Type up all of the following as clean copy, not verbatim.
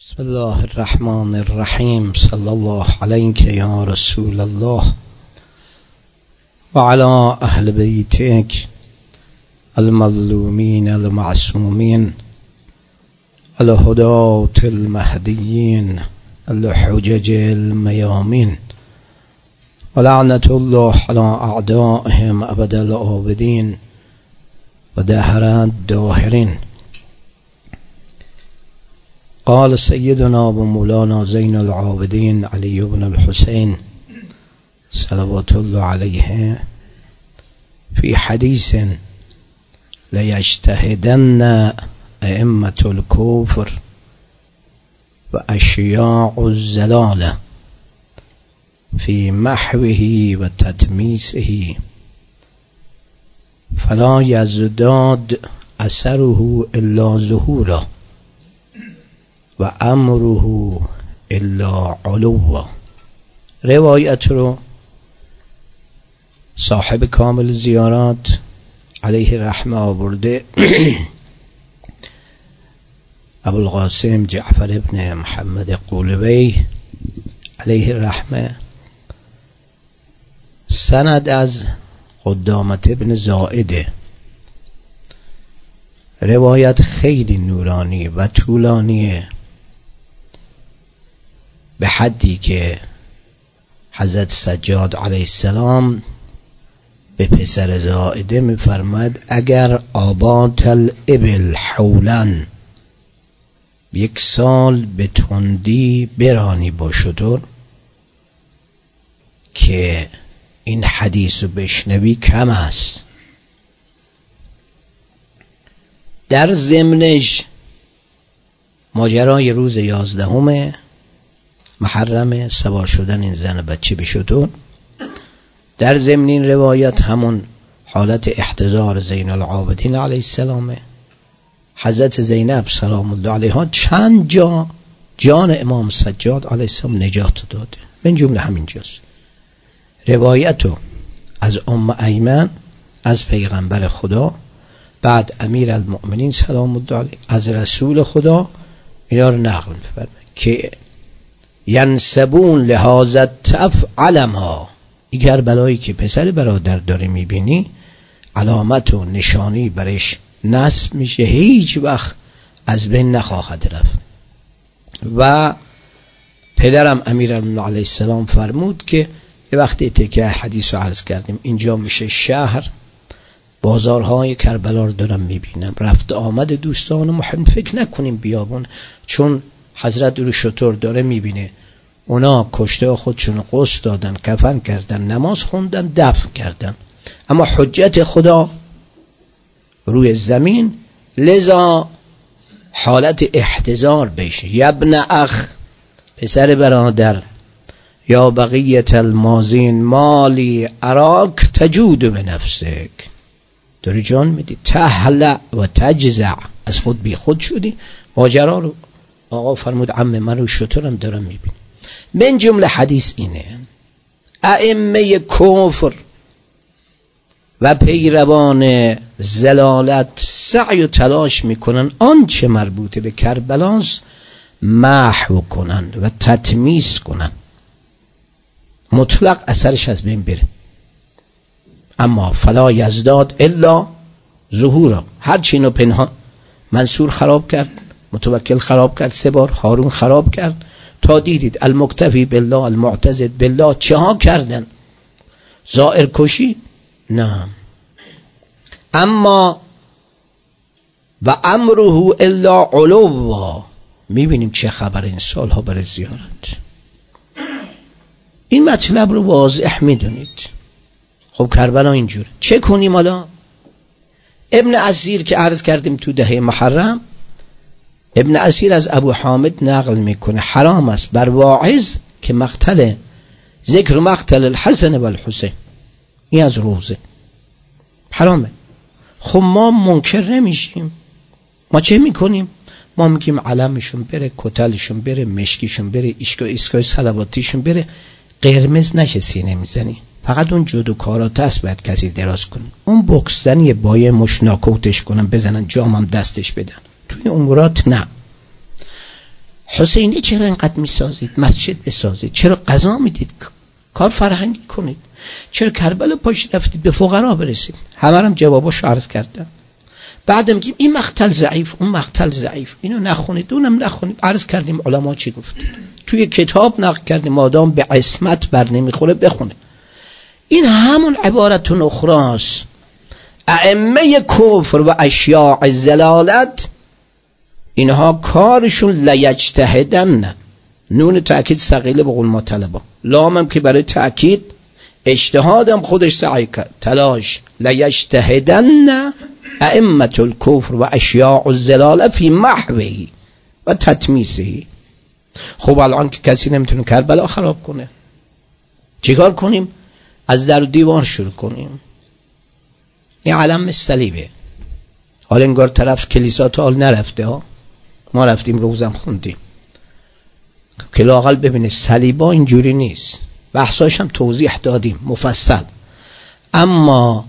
بسم الله الرحمن الرحیم. صلی الله علیک یا رسول الله و علی اهل بیتک المظلومین المعصومین الهداة المهدیین الحجج المیامین و لعنة الله علی اعدائهم ابد الآبدین و دهر الداهرین. قال سيدنا ومولانا زين العابدين علي بن الحسين صلوات الله عليه في حديث ليجتهدن أئمة الكفر وأشياع الزلالة في محوه وتدميسه فلا يزداد أثره إلا ظهورا و امره الا علوا. روایت رو صاحب کامل زیارات علیه رحمه آورده ابوالقاسم جعفر ابن محمد قولوی علیه رحمه، سند از قدامت ابن زائده. روایت خیلی نورانی و طولانیه، به حدی که حضرت سجاد علیه السلام به پسر زائده می‌فرماید اگر آبات الابل حولا، یک سال به تندی برانی با شتر که این حدیث رو بشنوی کم است. در ضمنش ماجرای روز 11 محرم سوار شدن این زن بچه به شتر، در ضمن این روایت همون حالت احتضار زین العابدین علیه السلام، حضرت زینب سلام الله علیها چند جا جان امام سجاد علیه السلام نجات داده، من جمله همینجاست. روایتو از ام ایمن از پیغمبر خدا، بعد امیر المؤمنین سلام الله علیه از رسول خدا، اینا رو نقل می‌فرمایند که ینسبون لهذا الطف علما، این کربلایی که پسر برادر داره میبینی علامت و نشانی برش نصب میشه، هیچ وقت از بین نخواهد رفت. و پدرم امیر المؤمنین علیه السلام فرمود که یه وقتی تکه حدیث رو عرض کردیم، اینجا میشه شهر، بازارهای کربلا رو دارم میبینم، رفت آمد دوستان محرم، فکر نکنیم بیابون، چون حضرت رو شطور داره میبینه، اونا کشته خودشون قصد دادن، کفن کردن، نماز خوندن، دفن کردن، اما حجت خدا روی زمین، لذا حالت احتضار بشه. یبن اخ، پسر برادر، یا بقیت المازین مالی اراک تجود به نفسک، داری جان میدی، تهلع و تجزع، از خود بی خود شدی. ماجرا رو آقا فرمود عمه من رو شترم دارم میبینی. من جمله حدیث اینه، ائمه کفر و پیروان زلالت سعی و تلاش میکنن آنچه مربوط به کربلاست محو کنن و تطمیس کنن، مطلق اثرش از بین بره، اما فلا یزداد الا ظهورا. هرچی اینو پنهان، منصور خراب کرد، متوکل خراب کرد 3 بار، هارون خراب کرد، تا دیدید المکتفی بالله المعتزد بالله چه ها کردن، زائر کشی نه، اما و امره الا علوا. میبینیم چه خبر این سالها برای زیارت. این مطلب رو واضح میدونید. خب کربلا اینجوره، چه کنیم حالا؟ ابن اسیر که عرض کردیم تو دهه محرم، ابن اسیر از ابو حامد نقل میکنه حرام است بر واعظ که ذکر مقتل الحسن و الحسین، این از روزه حرامه. خب ما منکر نمیشیم، ما چه میکنیم؟ ما میگیم علمشون بره، کتلشون بره، مشکیشون بره، ایستگاه صلواتیشون بره، قرمز نشه سینه میزنی، فقط اون جودو کارات هست باید کسی دراز کنه، اون بکسدنیه بایه مش ناکوتش کنن، بزنن جامم دستش بدن، توی امورات نه. حسینی چرا اینقدر میسازید؟ مسجد بسازید. چرا غذا میدید؟ کار فرهنگی کنید. چرا کربلا پاش رفتید به فقرا برسید؟ همه هم جواباشو عرض کردم. بعد میگیم این مقتل ضعیف، اون مقتل ضعیف، اینو نخونید اونم نخونید. عرض کردیم علما چی گفتن، توی کتاب نقل کردیم مادام به عصمت بر نمیخوره بخونه. این همون عبارت اخراست. ائمه کفر و اشیاع زلالت اینها کارشون لیجتهدن، نون تأکید ثقیله به قول ما طلبا، لامم که برای تأکید، اجتهادم خودش سعی کرد، تلاش. لیجتهدن ائمه الکفر و اشیاع الزلاله فی محوه و تتمیسه. خب الان که کسی نمیتونه کربلا خراب کنه، چیکار کنیم؟ از در و دیوار شروع کنیم. این علم صلیبه. حالا انگار طرف کلیسا تا حال نرفته ها، ما رفتیم روزم خوندیم که لااقل ببینه صلیبا اینجوری نیست. بحثاش هم توضیح دادیم مفصل. اما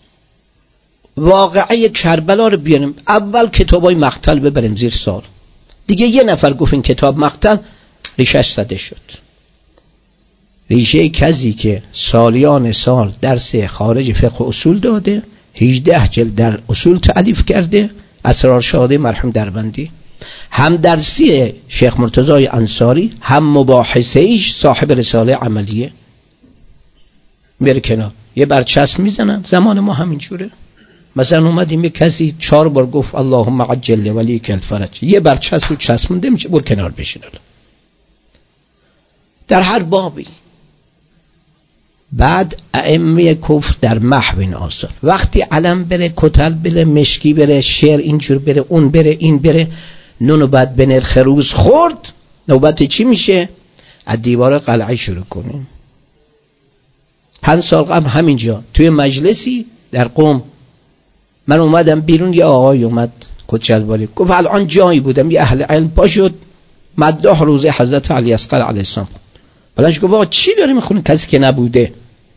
واقعه کربلا رو بیاریم، اول کتابای مقتل ببریم زیر سال. دیگه یه نفر گفت این کتاب مقتل، ریشش زده شد. ریشه کسی که سالیان سال درس خارج فقه اصول داده، 18 جلد در اصول تألیف کرده، اسرار شاهده مرحوم دربندی، هم درسی شیخ مرتضی انصاری، هم مباحثه ایش صاحب رساله عملیه. میره کنار یه برچسب میزنن. زمان ما همینجوره. مثلا اومدیم یه کسی 4 بار گفت اللهم عجل ولیک الفرج، یه برچسب رو چسبونده میشه، بر کنار بشین. در هر بابی. بعد ائمه کفر در محو این آثار، وقتی علم بره، کتل بره، مشکی بره، شعر اینجور بره، اون بره، این بره، نونو بعد به نرخ روز خورد، نوبت چی میشه؟ از دیوار قلعه شروع کنیم. 5 سال قبل همینجا توی مجلسی در قم من اومدم بیرون، یه آقای اومد کچلواری، گفت الان جایی بودم یه اهل علم پا شد مداح روزه حضرت علی اصغر علیه السلام. بلنش گفت آقا چی داری میخونی کسی که نبوده؟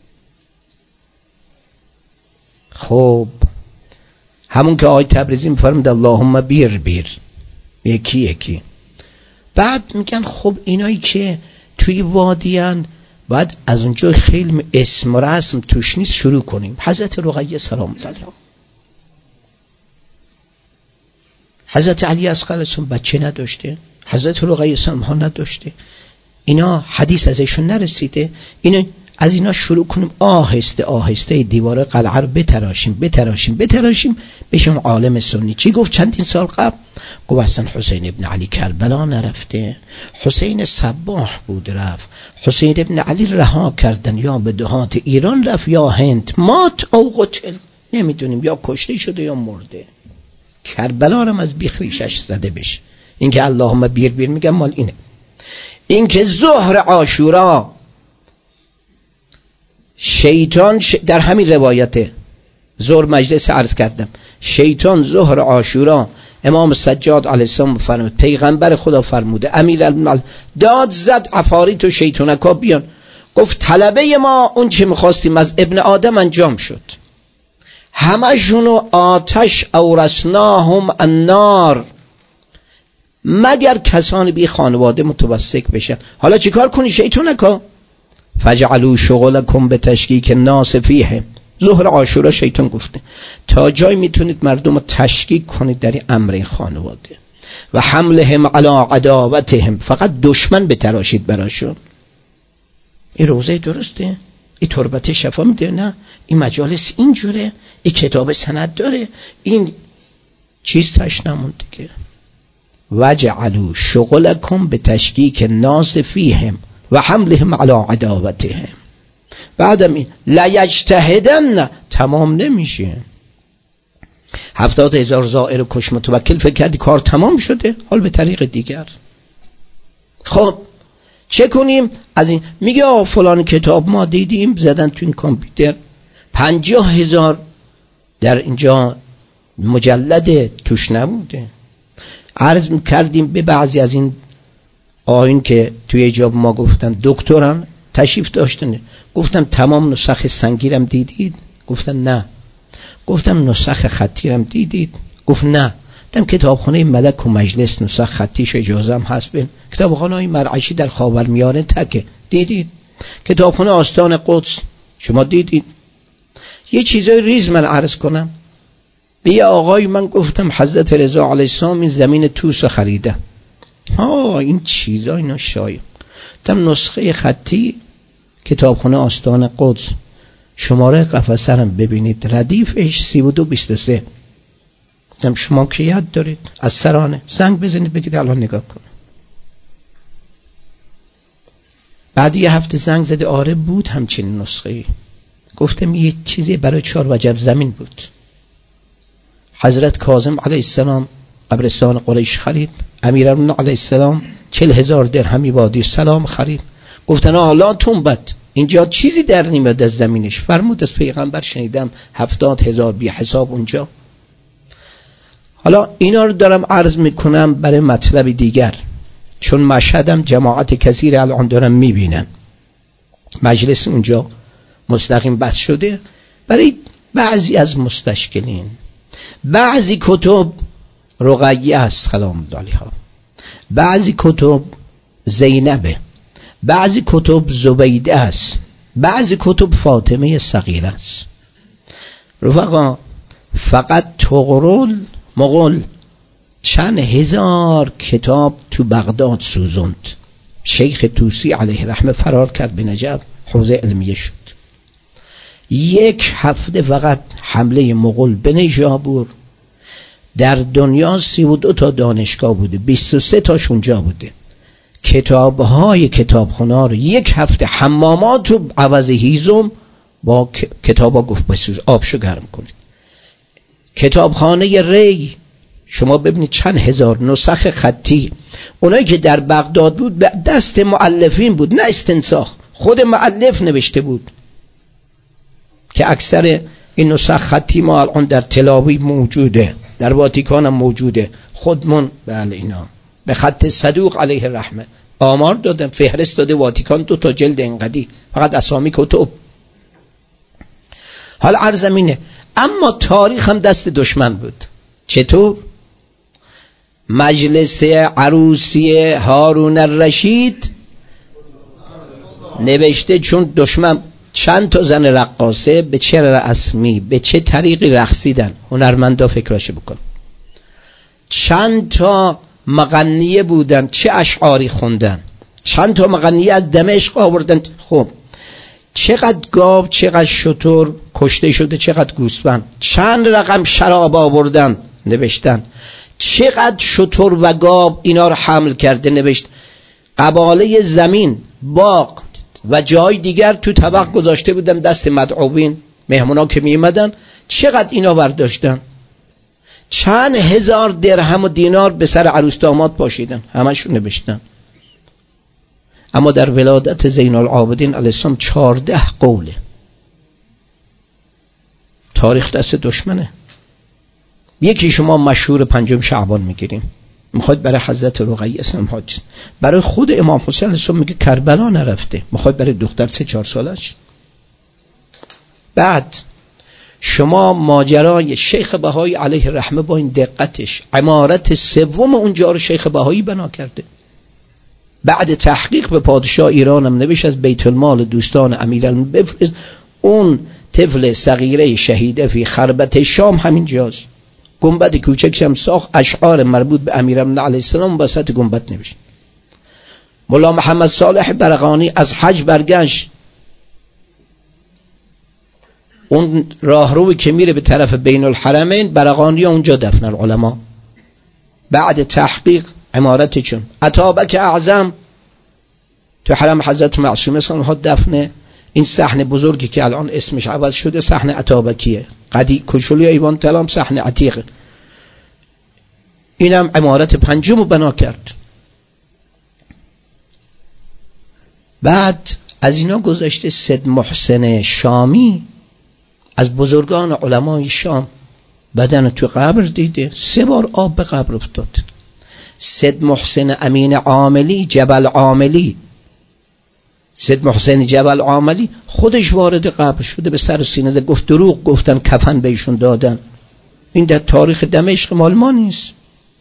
خب همون که آقای تبریزی میفرمید اللهم بیر بیر، یکی یکی. بعد میگن خب اینایی که توی وادیان باید از اونجا خیلی اسم و رسم توش نیست شروع کنیم. حضرت رقیه سلام علیها، حضرت علی اصغر بچه نداشته، حضرت رقیه سلام ها نداشته، اینا حدیث ازشون نرسیده. اینا از اینا شروع کنیم آهسته آهسته دیوار قلعه رو بتراشیم بشون عالم سنی. چی گفت چندین سال قبل؟ گفت اصلا حسین ابن علی کربلا نرفته، حسین صباح بود رفت، حسین ابن علی رها کردن، یا به دهات ایران رفت یا هند، مات او قتل، نمیدونیم یا کشته شده یا مرده. کربلا رو از بیخ ریشش زده بشه. این که اللهم بیر بیر میگم مال اینه. این که ظهر عاشورا شیطان در همین روایت ظهر مجلس عرض کردم، شیطان ظهر عاشورا امام سجاد علیه السلام فرمود، پیغمبر خدا فرموده، امیرالمومنین داد زد عفاریت و شیطانکا بیان. گفت طلبه ما اون چه میخواستیم از ابن آدم انجام شد، همشونو آتش اورثناهم النار، مگر کسان بی خانواده متوسک بشن. حالا چیکار کنی شیطانکا؟ فجعلوا شغلکم به تشکیک الناس فیه. ظهر عاشورا شیطان گفته تا جای میتونید مردم رو تشکیک کنید در این امر این خانواده، و حملهم علی عداوتهم، فقط دشمن بتراشید براشون. این روزه درسته؟ این تربت شفا میده؟ نه، این مجالس اینجوره، این کتاب سند داره، این چیز تش نمون دیگه. وجعلوا شغلکم به تشکیک الناس فیهم و حملهم علی عداوتهم. بعدم این لیجتهدن تمام نمیشه. 70,000 زائر کش متوکل، فکر کردی کار تمام شده؟ حال به طریق دیگر. خب چه کنیم؟ از این میگه فلان کتاب ما دیدیم زدن تو این کامپیوتر 50,000 در اینجا مجلد توش نبوده. عرض کردیم به بعضی از این آیین که توی اجاب ما گفتن دکتران تشریف داشتن، گفتم تمام نسخ سنگیرم دیدید؟ گفتن نه. گفتم نسخ خطیرم دیدید؟ گفت نه. دم کتابخانه ملک و مجلس نسخ خطیش اجازه هم هست. بین کتابخانه های مرعشی در خاورمیانه تکه، دیدید؟ کتابخانه آستان قدس شما دیدید؟ یه چیزای ریز من عرض کنم. به یه آقای من گفتم حضرت رضا علیه السلام این زمین توس خریده. این چیزا اینا شایع. دم نسخه خطی کتابخانه آستان قدس، شماره قفسه رو ببینید، ردیفش 3223. دم شما که یاد دارید از سرانه زنگ بزنید بگید الان نگاه کن. بعد یه هفته زنگ زده آره بود همچین نسخه. گفتم یه چیزی برای 4 وجب زمین بود. حضرت کاظم علیه السلام قبرستان قریش خرید، امیرالمومنین علیه السلام 40,000 درهمی وادی سلام خرید. گفتن حالا تنبت اینجا چیزی در نیمد از زمینش. فرمود از پیغمبر شنیدم 70,000 بی حساب اونجا. حالا اینا رو دارم عرض میکنم برای مطلب دیگر، چون مشهدم جماعت کثیر الان دارم میبینن. مجلس اونجا مستقیم بس شده برای بعضی از مستشکلین. بعضی کتب رقیه است سلام الله علیها، بعضی کتب زینبه، بعضی کتب زبیده است، بعضی کتب فاطمه صغیره است. رفقا فقط تغرل مغل چند هزار کتاب تو بغداد سوزوند. شیخ توسی علیه رحمه فرار کرد به نجف، حوزه علمیه شد. 1 هفته فقط حمله مغول به نیشابور. در دنیا 32 تا دانشگاه بوده، 23 تاش اونجا بوده. کتابهای کتابخانه رو 1 هفته حمامات و عوض هیزم با کتابا گفت بسوز، آبشو گرم کنید. کتابخانه ری شما ببینید چند هزار نسخ خطی، اونایی که در بغداد بود به دست مؤلفین بود، نه استنساخ، خود مؤلف نوشته بود که اکثر این نسخ خطی ما الان در تلاوی موجوده، در واتیکان هم موجوده. خودمون بله اینا به خط صدوق علیه رحمه آمار دادن، فهرست داده واتیکان 2 تا جلد انقدی، فقط اسامی کتب. حال عرضم اینه، اما تاریخ هم دست دشمن بود. چطور؟ مجلس عروسی هارون الرشید نوشته چون دشمن چند تا زن رقاصه به چه رسمی به چه طریقی رقصیدن، هنرمندا فکراشو بکن. چند تا مغنیه بودن چه اشعاری خوندن، چند تا مغنیه از دمشق آوردن. خب چقدر گاو، چقدر شتر کشته شده، چقدر گوسفند، چند رقم شراب آوردن نوشتن، چقدر شتر و گاو اینا رو حمل کرده نوشت. قباله زمین، باغ و جای دیگر تو طبق گذاشته بودن دست مدعوین، مهمونا که می اومدن چقدر اینا برداشتن. چند هزار درهم و دینار به سر عروس داماد پاشیدن، همشون نوشتن. اما در ولادت زین العابدین علیه السلام 14 قوله. تاریخ دست دشمنه. یکی شما مشهور 5 شعبان میگیریم، میخواد برای حضرت رقیه اسلام حاج، برای خود امام حسین علیه السلام میگه کربلا نرفته، میخواد برای دختر 3-4 سالش. بعد شما ماجرای شیخ بهایی علیه رحمه با این دقتش، عمارت 3 اونجا رو شیخ بهایی بنا کرده. بعد تحقیق به پادشاه ایران هم نوشت از بیت المال دوستان امیرالمومنین بفرست اون طفل صغیره شهیده فی خربت شام همین جاست. گنبد کوچکی هم ساخت، اشعار مربوط به امیرالمومنین علیه السلام وسط گنبد نوشت. مولا محمد صالح برقانی از حج برگشت، اون راهروی که میره به طرف بین الحرمین برقانی اونجا دفن العلماء. بعد تحقیق عمارت چون عطابک اعظم تو حرم حضرت معصومه صلی الله علیه و دفنه. این صحن بزرگی که الان اسمش عوض شده صحن عطابکیه، قدی کشولی ایوان تلام صحن عتیق. اینم عمارت 5 بنا کرد. بعد از اینا گذاشته سید محسن شامی از بزرگان علمای شام، بدن تو قبر دیده 3 بار آب به قبر افتاد. سید محسن امین عاملی جبل عاملی، سید محسن جبل عاملی خودش وارد قبر شده، به سر سینه زد، گفت دروغ گفتن کفن بهشون دادن. این در تاریخ دمشق مال ما نیست.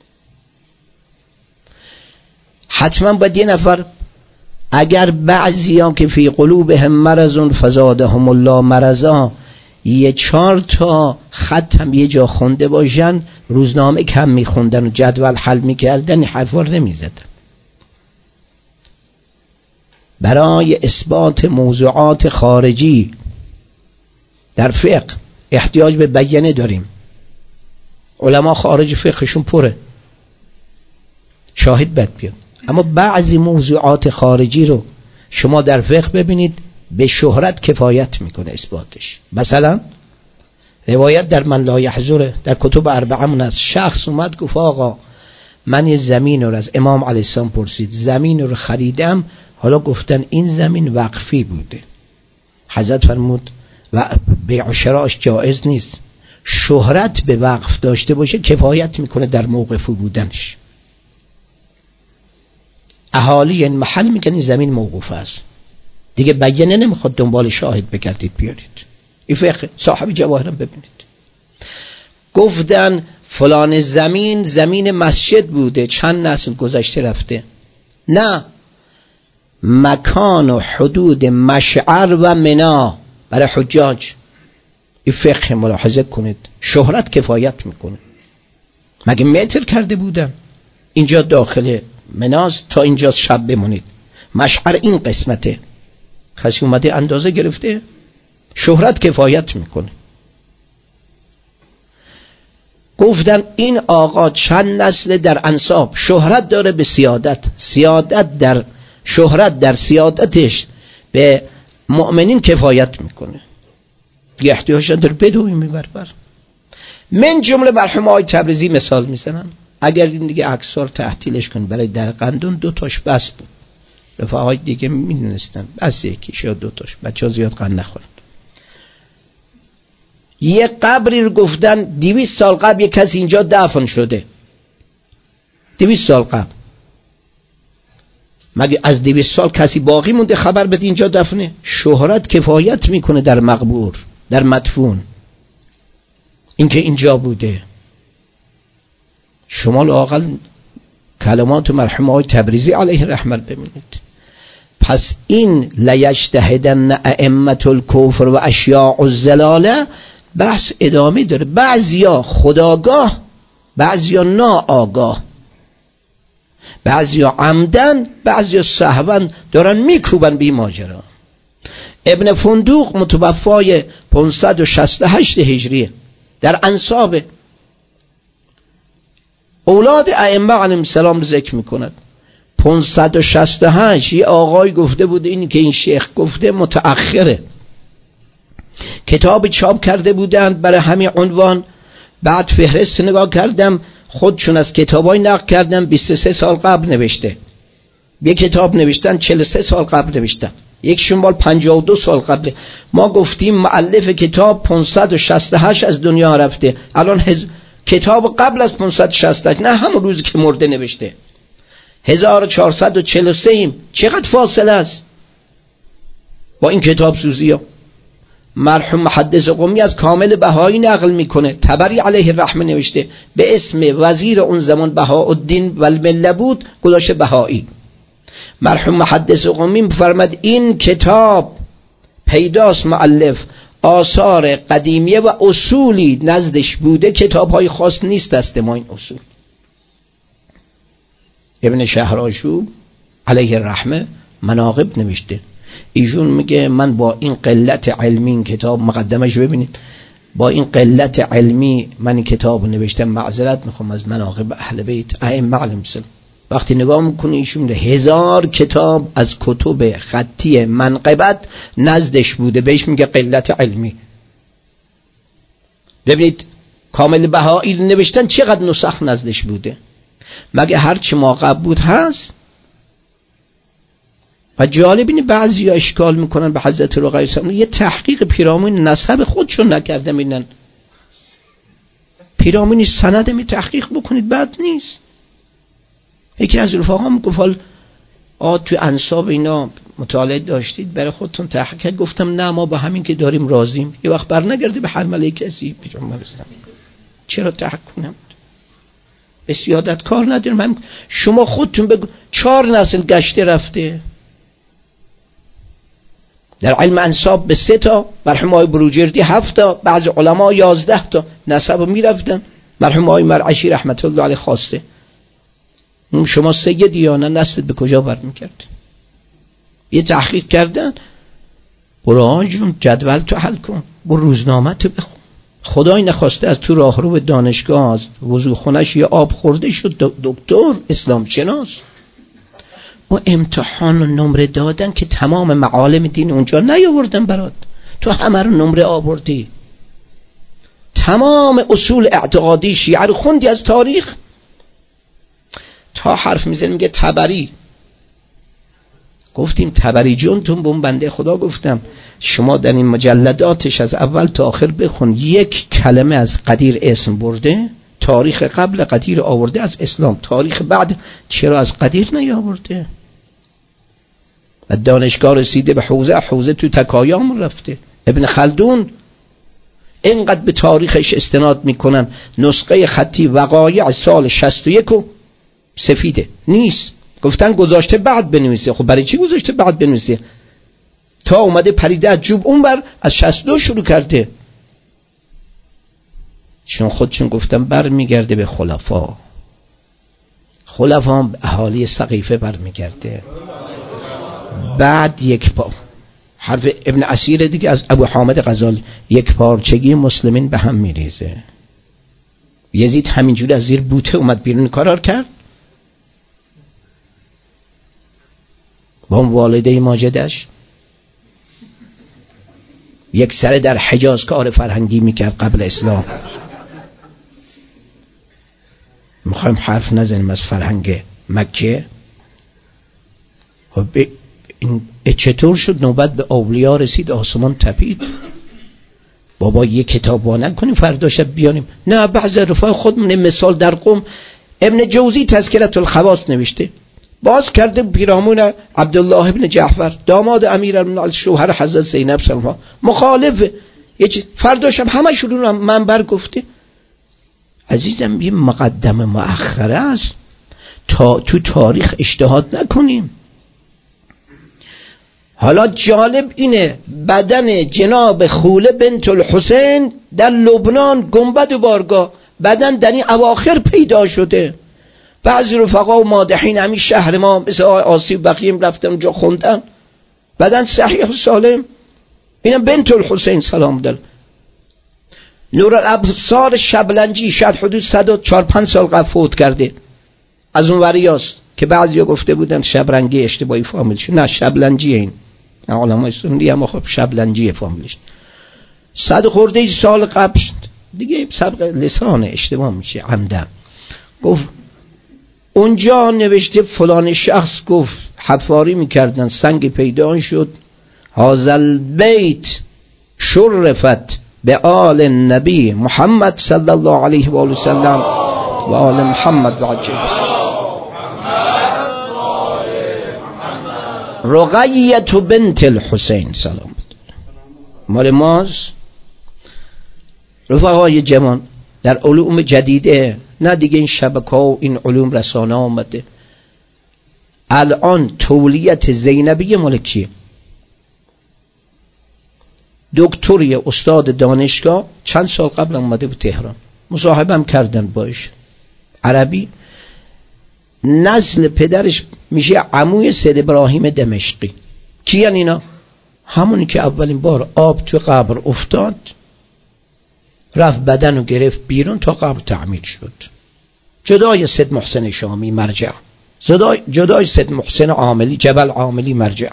حتما باید یه نفر، اگر بعضیان که فی قلوبهم مرض فزادهم الله مرضا، یه 4 تا خط هم یه جا خونده باشن، روزنامه کم میخوندن و جدول حل میکردن، حرفا نمیزدن. برای اثبات موضوعات خارجی در فقه احتیاج به بیانه داریم. علما خارج فقهشون پره، شاهد بد بیاد. اما بعضی موضوعات خارجی رو شما در فقه ببینید به شهرت کفایت میکنه اثباتش. مثلا روایت در من لا یحضره در کتب اربعمون است، شخص اومد گفت آقا من یه زمین رو از امام علیه السلام پرسید، زمین رو خریدم، حالا گفتن این زمین وقفی بوده. حضرت فرمود و بیع و شراش جایز نیست. شهرت به وقف داشته باشه کفایت میکنه در موقفی بودنش. اهالی این محل میگن این زمین موقوف است، دیگه بیانه نمیخواد دنبال شاهد بگردید بیارید. این فقه صاحب جواهرم ببینید. گفتن فلان زمین زمین مسجد بوده، چند نسل گذشته رفته. نه، مکان و حدود مشعر و منا برای حجاج. این فقه ملاحظه کنید، شهرت کفایت میکنه. مگه متر کرده بودن اینجا داخل مناز تا اینجا شب بمونید، مشعر این قسمته، کسی اومده اندازه گرفته؟ شهرت کفایت میکنه. گفتن این آقا چند نسل در انساب شهرت داره به سیادت، سیادت در شهرت در سیادتش به مؤمنین کفایت میکنه. یه احتیاج داره بدوی میبربر. من جمله مرحوم آقای تبریزی مثال میزنن. اگر این دیگه اکثر تحتیلش کن برای در قندون 2 تاش بس بود، رفاهای دیگه میدونستن بس یکیش یا 2 تاش، بچه ها زیاد قند نخورن. یه قبری رو گفتن 200 سال قبل یه کسی اینجا دفن شده. 200 سال قبل. مگه از 200 سال کسی باقی مونده خبر بده اینجا دفنه؟ شهرت کفایت میکنه در مقبور، در مدفون، اینکه اینجا بوده. شما لااقل کلمات مرحوم آقای تبریزی علیه رحمت ببینید. پس این لیجتهدن ائمة الکفر و اشیاع الضلاله بحث ادامه داره. بعضیا خودآگاه، بعضیا ناآگاه، بعضیا عمدن، بعضیا سهوا دارن میکوبن بی ماجرا. ابن فندوق متوفای 568 هجریه در انساب. اولاد ائمه علیهم السلام ذکر میکند. 568 یه آقای گفته بود این که این شیخ گفته متأخره، کتاب چاپ کرده بودند برای همین عنوان. بعد فهرست نگاه کردم، خودشون از کتابای نقل کردم 23 سال قبل نوشته. یه کتاب نوشتن 43 سال قبل نوشتن، یکشون مال 52 سال قبل. ما گفتیم مؤلف کتاب 568 از دنیا رفته، الان کتاب قبل از 568 نه همون روزی که مرده نوشته 1443 ایم. چقدر فاصله است با این کتاب سوزی ها. مرحوم محدث قمی از کامل بهایی نقل میکنه، طبری علیه الرحمه نوشته، به اسم وزیر اون زمان بهاءالدین والمله بود، گذاشته بهایی. مرحوم محدث قمی میفرماد این کتاب پیداست مؤلف آثار قدیمیه و اصولی نزدش بوده، کتاب‌های خاص نیست دست ما این اصول. ابن شهرآشوب علیه الرحمه مناقب نوشته. ایشون میگه من با این قلت علمی، این کتاب مقدمش ببینید، با این قلت علمی من این کتاب نوشتم، معذرت میخوام از مناقب اهل بیت ائمه علیهم السلام. وقتی نگاه میکنی ایشون 1000 کتاب از کتب خطی منقبت نزدش بوده، بهش میگه قلت علمی. ببینید کامل بهایی نوشتن چقدر نسخ نزدش بوده، مگه هرچی ما قبل بود هست. و جالب اینه بعضی ها اشکال میکنن به حضرت رقیه السلام، یه تحقیق پیرامون نسب خودشون نکردن. بینن پیرامون سند می تحقیق بکنید بد نیست. یکی از رفاقا میگفت تو انساب اینا مطالعه داشتید برای خودتون تحقیق؟ گفتم نه، ما با همین که داریم راضیم. یه وقت بر نگرده به هر ملک کسی پیرامون بزنم. چرا تحکم نبود؟ به سیادت کار نداریم. شما خودتون بگو 4 نسل گشته رفته. در علم انساب به 3 تا، مرحوم آقای بروجردی 7 تا، بعض علما 11 تا نسب میرفتن. مرحوم آقای مرعشی رحمت الله علیه خواسته. شما سیدی یا نه، نسل به کجا برمیگرده؟ یه تحقیق کردن. برو جون جدول تو حل کن، برو روزنامه تو بخون. خدای نخواسته از تو راهرو به دانشگاه از وضو خونش یه آب خورده شد دکتر اسلام شناس. و امتحان و نمره دادن که تمام معالم دین اونجا نیاوردن برات، تو همه رو نمره آوردی. تمام اصول اعتقادی شیعه رو خوندی از تاریخ. تا حرف میزنیم میگه تبری. گفتیم تبری جونتون بون بنده خدا گفتم شما در این مجلداتش از اول تا آخر بخون، یک کلمه از قدیر اسم برده، تاریخ قبل قدیر آورده از اسلام، تاریخ بعد چرا از قدیر نیاورده؟ و دانشگاه رسیده به حوزه تو تکایام رفته. ابن خلدون اینقدر به تاریخش استناد میکنن، نسخه خطی وقایع سال 61 سفیده نیست، گفتن گذاشته بعد بنویسه. خب برای چی گذاشته بعد بنویسه؟ تا اومده پریده از جوب اون بر از 62 شروع کرده. چون خودشون گفتن بر میگرده به خلفا اهالی سقیفه بر میگرده. بعد یک پا حرف ابن اسیر دیگه از ابو حامد غزالی، یک پارچگی مسلمین به هم میریزه. یزید همینجوری از زیر بوته اومد بیرون کارار کرد با اون والده ماجدش. یک سره در حجاز کار فرهنگی میکرد قبل اسلام. میخوایم حرف نزنیم از فرهنگ مکه. این چطور شد نوبت به اولیا رسید آسمان تپید؟ بابا یه کتاب وانه کنیم فردا شب بیانیم؟ نه، بعض رفای خودمون مثال در قم. ابن جوزی تذکرة الخواص نوشته، باز کرده پیرامون عبدالله ابن جعفر داماد امیرالمومنین شوهر حضرت زینب سلام مخالف یه چیز، فردا شب همه شروع رو منبر گفته. عزیزم یه مقدمه مؤخره است، تا تو تاریخ اجتهاد نکنیم. حالا جالب اینه بدن جناب خوله بنت الحسین در لبنان گنبد و بارگاه، بدن در این اواخر پیدا شده. بعضی رفقا و مادحین همین شهر ما مثل آسیب بقیم رفتن اونجا خوندن، بدن صحیح و سالم. اینم بنت الحسین سلام دل. نور الابصار شبلنجی شاید حدود 104-5 سال قبل فوت کرده، از اون وریاست که بعضیا گفته بودن شبرنگی اشتباهی فامیل شد. نه، شبلنجی این علمای سنی هم خب شبلنجی فامیلش 100 خورده سال قبل دیگه، سبق لسان اشتباه میشه عمدن. گفت اونجا نوشته فلان شخص گفت حفاری میکردن سنگ پیدا شد، هازل بیت شرفت به آل نبی محمد صلی الله علیه و آله وسلم و آل محمد و عجل رقیت بنت الحسین سلام مال ماست. رفقای جوان در علوم جدیده، نه دیگه این شبکه و این علوم رسانه آمده. الان تولیت زینبی مال کیه؟ دکتری استاد دانشگاه چند سال قبل اومده بود تهران، مصاحبه هم کردن باش، عربی. نسل پدرش میشه عموی سید ابراهیم دمشقی. کیان اینا؟ همونی که اولین بار آب تو قبر افتاد رفت بدن رو گرفت بیرون تا قبر تعمیر شد. جدای سید محسن شامی مرجع، جدای سید محسن عاملی جبل عاملی مرجع.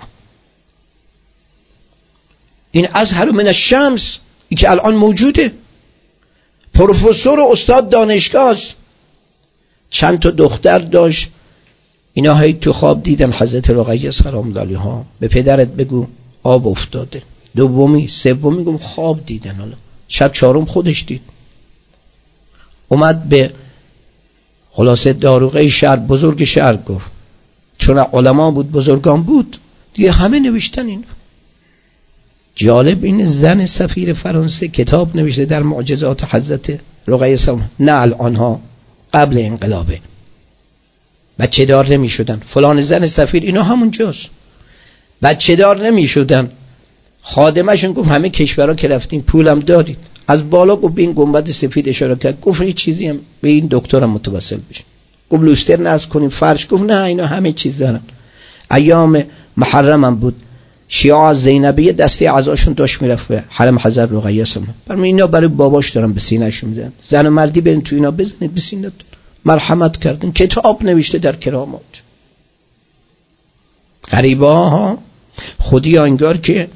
این ازهر من الشمس این که الان موجوده، پروفسور و استاد دانشگاه است. چند تا دختر داشت. اینا هی تو خواب دیدن حضرت رقیه سلام الله علیها، به پدرت بگو آب افتاده. دومی سومی گفت خواب دیدن. حالا شب چهارم خودش دید، اومد به خلاصه داروغه شهر بزرگ شهر گفت، چون علما بود بزرگان بود دیگه همه نوشتن اینا. جالب این زن سفیر فرانسه کتاب نوشته در معجزات حضرت رقیه سلام، نه الانها، قبل انقلابه. بچه دار نمی شدن، فلان زن سفیر، اینا همونجاست، بچه دار نمی شدن. خادمشون گفت همه کشورها که رفتیم پولم دادید. از بالا گفت به این گنبد سفید اشاره کرد، گفت یه چیزی هم به این دکترم متوسل بشه. گفت لوستر نصب کنیم فرش، گفت نه اینا همه چیز دارن. ایام محرمم بود، شیعه از زینبیه دسته عزاشون داشت میرفت به حرم حضرت رقیه سلام. برای اینا برای باباش دارن به سینه‌شون میزنن، زن و مردی برین تو اینا بزنید به سینه‌تون. مرحمت کردن، کتاب نوشته در کرامات. غریبه ها خودی انگار که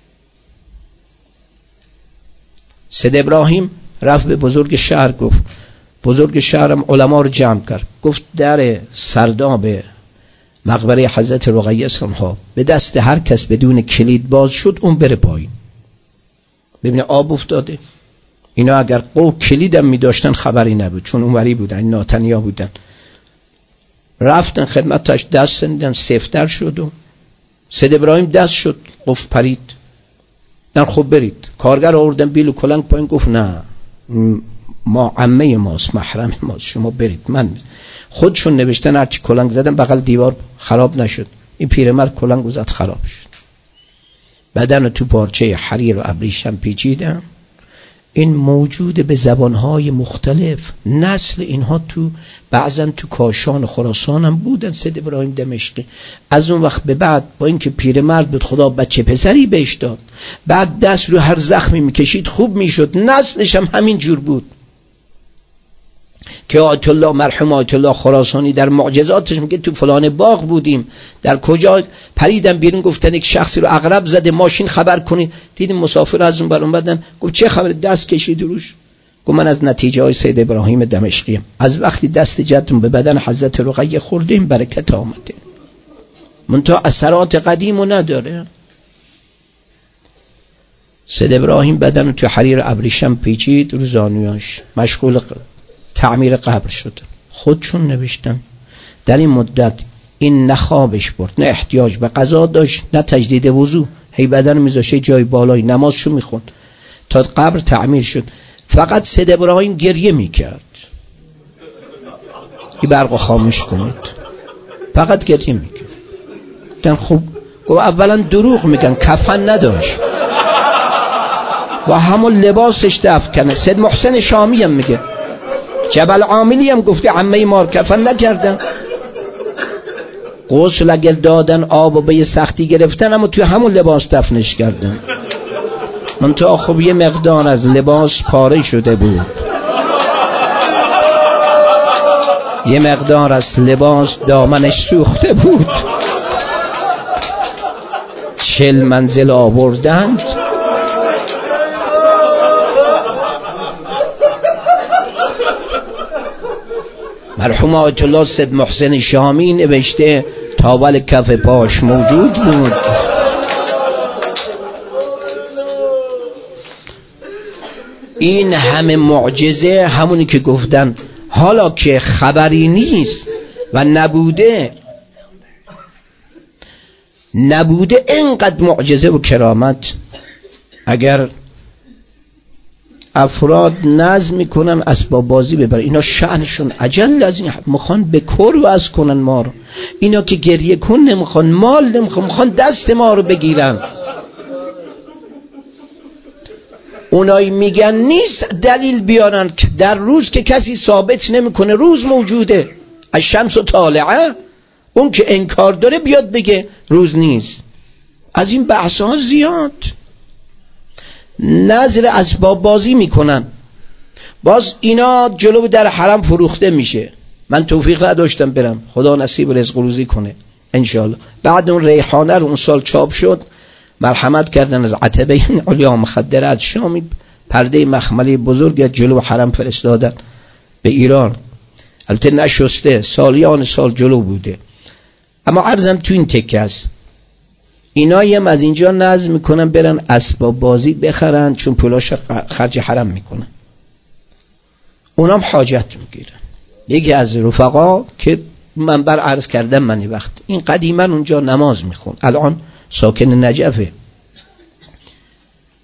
سید ابراهیم رفت به بزرگ شهر، گفت بزرگ شهرم علما رو جمع کرد، گفت در سرداب مقبره حضرت رقیه سلام ها به دست هر کس بدون کلید باز شد اون بره پایین. ببینه آب افتاده. اینا اگر کلیدم می داشتن خبری نبود، چون اونوری بودن، ناتنیا بودن. رفتن خدمتش، دست سندن، سفتر شد و سید ابراهیم دست شد، گفت پرید. نه خب برید. کارگر آوردن بیل و کلنگ پایین، گفت نه ما عمه ماست، محرم ماست، شما برید. من خودشون نوشتن هرچی کلنگ زدن بغل دیوار خراب نشد. این پیرمرد کلنگ زد خراب شد. بدن تو پارچه حریر و ابریشم پیچیدن. این موجود به زبانهای مختلف. نسل اینها تو بعضا تو کاشان و خراسان هم بودن. سید ابراهیم دمشقی از اون وقت به بعد با اینکه پیرمرد بود خدا بچه پسری بهش داد، بعد دست رو هر زخمی میکشید خوب میشد. نسلش هم همین جور بود که آیت الله مرحوم آیت الله خراسانی در معجزاتش میگه تو فلان باغ بودیم، در کجا پریدن بیرون، گفتن یک شخصی رو عقرب زده، ماشین خبر کنید. دیدیم مسافر از اون بر اومدن، گفت چه خبر؟ دست کشید روش. گفت من از نتیجه های سید ابراهیم دمشقی ام. از وقتی دست جدتون به بدن حضرت رقیه خوردیم برکت آمده. منتها اثرات قدیم رو نداره. سید ابراهیم بدن تو حریر ابریشم پیچید رو زانویاش، مشغول تعمیر قبر شد. خودشون نوشتن در این مدت این نه خوابش برد، نه احتیاج به غذا داشت، نه تجدید وضو. هی بدن میذاشه جای بالای، نمازشو میخوند تا قبر تعمیر شد. فقط سید ابراهیم گریه میکرد. این برقو خاموش کنید. فقط گریه میکرد. دن خوب گفت اولا دروغ میگن، کفن نداشت و همون لباسش دفن کنه. سید محسن شامی هم میگه، جبل عاملی هم گفته عمه مار کفن نکردن. غسل اگر دادن آب و به یه سختی گرفتن، اما توی همون لباس دفنش کردن. منتها خب یه مقدار از لباس پاره شده بود، یه مقدار از لباس دامنش سوخته بود. 40 منزل آوردند. مرحوم آیت الله سید محسن شامی نوشته تاول کف پاش موجود بود. این همه معجزه همونی که گفتن، حالا که خبری نیست و نبوده اینقدر معجزه و کرامت. اگر افراد نظم میکنن اسباب بازی ببرن، اینا شأنشون عجل از این، میخوان به کور وز کنن ما رو. اینا که گریه کن نمیخوان، مال نمیخوان، میخوان دست ما رو بگیرن. اونایی میگن نیست دلیل بیارن در روز که کسی ثابت نمیکنه روز موجوده. از شمس و طالعه، اون که انکار داره بیاد بگه روز نیست. از این بحث ها زیاد. نظر اسباب بازی میکنن. باز اینا جلو در حرم فروخته میشه. من توفیق نداشتم برم، خدا نصیب رزق و روزی کنه انشالله. بعد اون ریحانه رو اون سال چاپ شد، مرحمت کردن از عتبه علیا مخدره از شامی پرده مخملی بزرگ از جلو حرم فرستادن به ایران. البته نشسته، سالیان سال جلو بوده. اما عرضم تو این تکه است. اینایی هم از اینجا نظم میکنن برن اسباب بازی بخرن، چون پولاش خرج حرم میکنن. اونام حاجت میگیرن. یکی از رفقا که من بر عرض کردم، من وقت این قدیما اونجا نماز میخون، الان ساکن نجفه،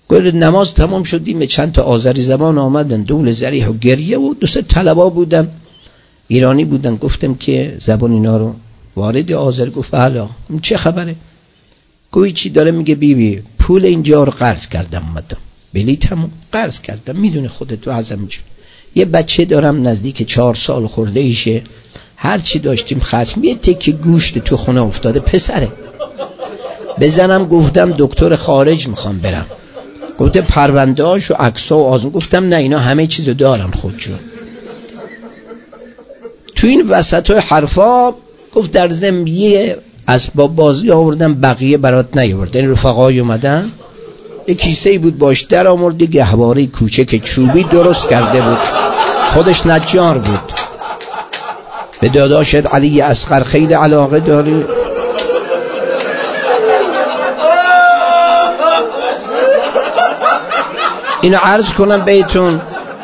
گفت نماز تمام شدیم، چند تا آذری زبان آمدن، دول ذریح و گریه و 2-3 طلبا بودن ایرانی بودن. گفتم که زبان اینا رو وارد آذر. گفت حالا چه خبره؟ گویی چی داره میگه بی پول اینجا رو قرض کردم اومدم، بلیطمو قرض کردم، میدونی خودت تو ازم میجون. یه بچه دارم نزدیک 4 سال خورده ایشه، هر چی داشتیم خرج، یه تکه گوشت تو خونه افتاده، پسره بزنم. گفتم دکتر خارج میخوام برم. گفته پرونده هاش و عکس‌ها و آزمون. گفتم نه اینا همه چیزو دارن خودشون. تو این وسط های حرفا گفت در ضمن یه اسباب بازی آوردن، بقیه برات نیاورد. این رفقای اومدن، یه کیسه‌ای بود باش در آورد، گهواره کوچک چوبی درست کرده بود، خودش نجار بود. به داداشت علی اصغر خیلی علاقه داری؟ اینو عرض کنم بهتون،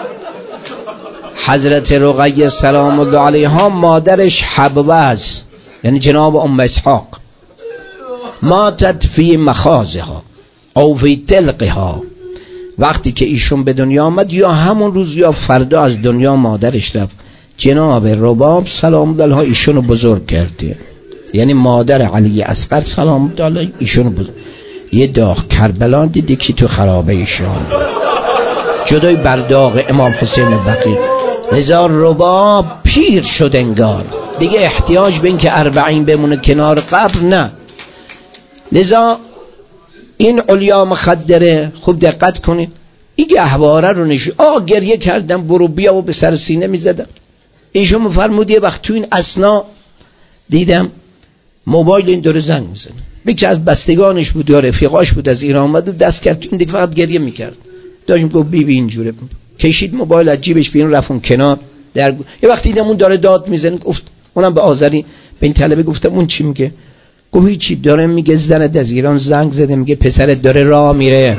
حضرت رقیه سلام الله علیها مادرش حبوه است، یعنی جناب ام اسحاق، ماتت فی مخازها او فی تلقها. وقتی که ایشون به دنیا آمد یا همون روز یا فردا از دنیا مادرش رفت. جناب رباب سلام الله علیها ایشونو بزرگ کرده، یعنی مادر علی اصغر سلام الله علیه ایشونو بزرگ. یه داغ کربلا دیدی که تو خرابه ایشان جدای برداغ امام حسین بقی. لذا رباب پیر شد انگار، دیگه احتیاج به این که 40 بمونه کنار قبر نه. لذا این علیا مخدره، خوب دقت کنید، این گهواره رو گریه کردم، برو بیا و به سر سینه میزدم. ایشون مفرمود یه وقت تو این اسنا دیدم موبایل این داره زنگ میزنه، یکی از بستگانش بود یا رفیقاش بود از ایران اومد و دست کرد تو این دیگه فقط گریه میکرد. داشتم گفت بی اینجوره، کشید موبایل از جیبش بیرون رفت کنار در. یه وقت دیدم اون داره داد میزنه، گفت اونم به آذری به این طلبه گفتم اون چی میگه؟ گفت هیچی، داره میگه زنت از ایران زنگ زده، میگه پسرت داره راه میره.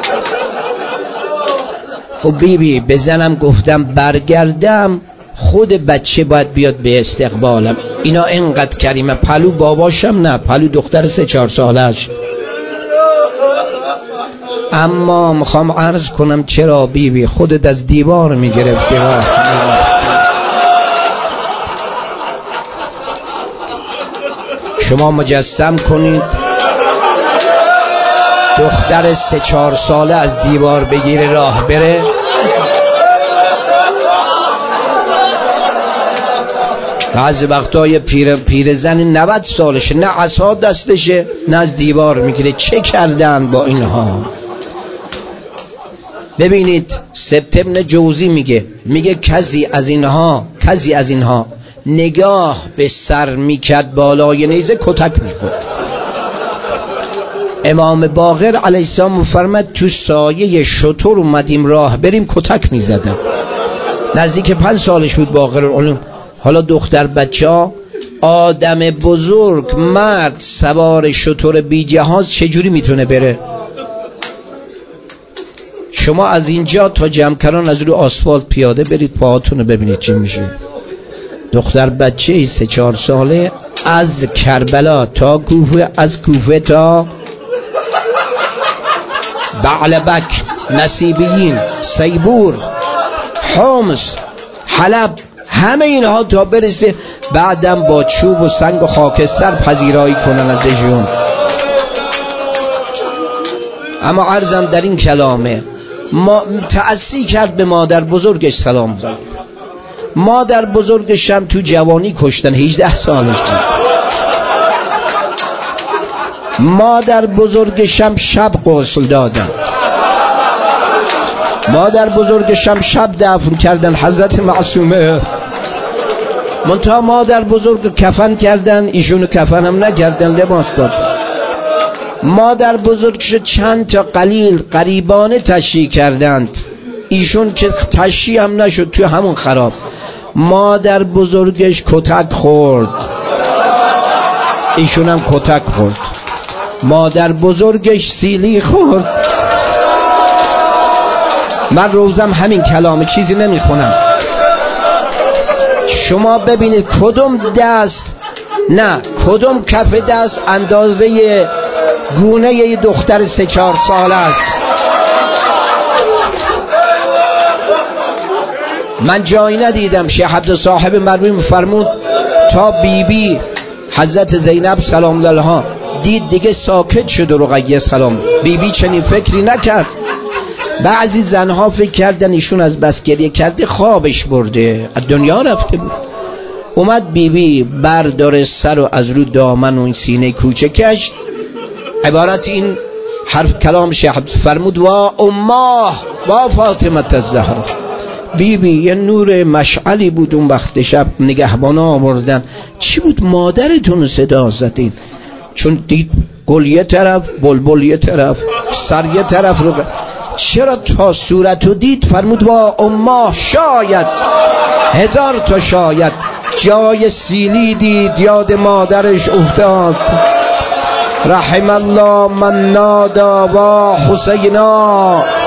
خب بی به زنم گفتم برگردم خود بچه باید بیاد به استقبالم. اینا اینقدر کریمه، پلو باباشم نه، پلو دختر 3-4 سالش. اما میخوام عرض کنم چرا بی خودت از دیوار میگرفتی. شما مجسم کنید دختر 3-4 ساله از دیوار بگیره راه بره. بعضی وقتای پیرزن 90 سالشه، نه عصا دستشه نه از دیوار میگیره. چه کردن با اینها؟ ببینید سبت جوزی میگه کسی از اینها نگاه به سر میکرد بالای نیزه کتک میخورد. امام باقر علیه السلام فرمود تو سایه شتر اومدیم راه بریم کتک میزدن. نزدیک 5 سالش بود باقر العلوم. حالا دختر بچه ها، آدم بزرگ مرد سوار شتر بی جهاز چجوری میتونه بره؟ شما از اینجا تا جمکران از روی آسفالت پیاده برید پاهاتونو ببینید چی میشه. دختر بچه 3-4 ساله از کربلا تا کوفه، از کوفه تا بعلبک، نصیبیین، سیبور، حمص، حلب، همه اینها تا برسه بعدم با چوب و سنگ و خاکستر پذیرایی کنن از ایشون. اما عرضم در این کلامه ما تأسی کرد به مادر بزرگش سلام داد. مادر بزرگش هم تو جوانی کشتن، 18 سالش بود. مادر بزرگش هم شب غسل دادن، مادر بزرگش هم شب دفن کردن حضرت معصومه. منتها مادر بزرگ کفن کردن، ایشونو کفن هم نکردن، لباس دادن. مادر بزرگش چند تا قلیل قریبانه تشییع کردند، ایشون که تشییع هم نشد توی همون خراب. مادر بزرگش کتک خورد، ایشون هم کتک خورد. مادر بزرگش سیلی خورد. من روزم همین کلامه، چیزی نمیخونم. شما ببینید کدوم دست، نه کدوم کف دست اندازه گونه یه دختر 3-4 ساله است. من جایی ندیدم. شیخ عبدالصاحب مروی میفرمود تا بیبی حضرت زینب سلام الله علیها دید دیگه ساکت شد و رقیه سلام. بیبی چنین فکری نکرد. بعضی زنها فکر کردن ایشون از بس گریه کرده خوابش برده، از دنیا رفته بود. اومد بیبی برداره سر و از رو دامن و این سینه کوچکش عبارت این حرف کلام شیخ فرمود و اماه و فاطمه الزهرا. بیبی یه نور مشعلی بود اون وقت شب، نگهبانا آوردن. چی بود؟ مادرتون صدا زدین. چون دید گل یه طرف، بلبل یه طرف، سر یه طرف رو چرا تا صورتو دید فرمود با اماه شاید 1000 تا شاید جای سیلی دید یاد مادرش افتاد. رحم الله من نادا و حسینا